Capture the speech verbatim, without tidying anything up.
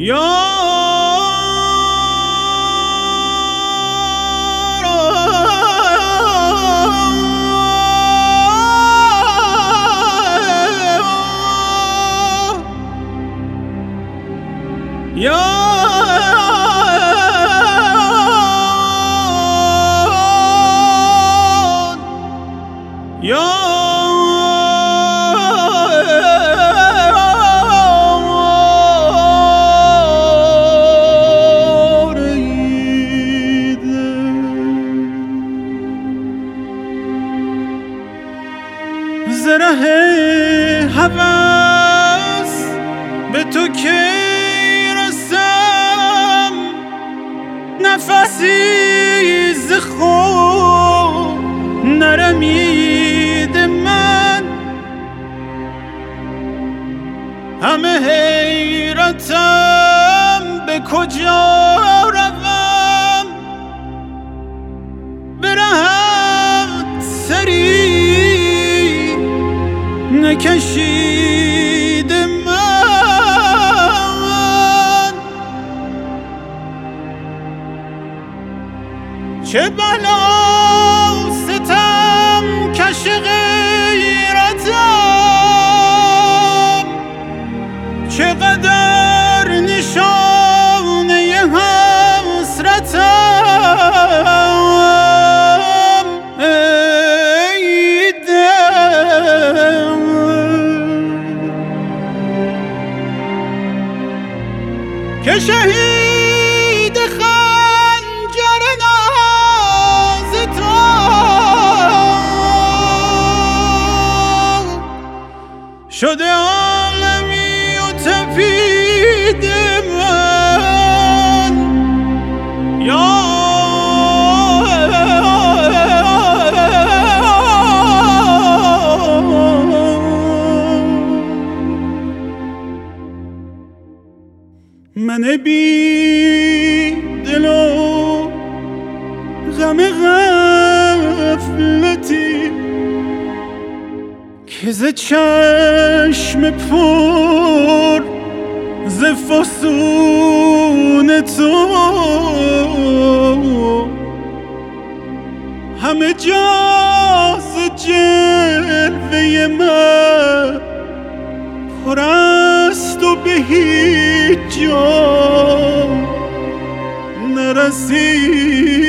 زره هوس به تو که رسم، نفسی ز خود نرمید من، همه حیرتم به کجا روم، برهم سری نکشید من. چه بلا ستم کش غیرتم، چقدر نشانه حسرتم، ای دل که شهید خنجر ناز تو شده عالمی و تپید من. یا من بی دل و غم غفلتی که ز چشم پر ز فسون تو همه جا ز جلوه من پر است و به هیچ جا نرسید.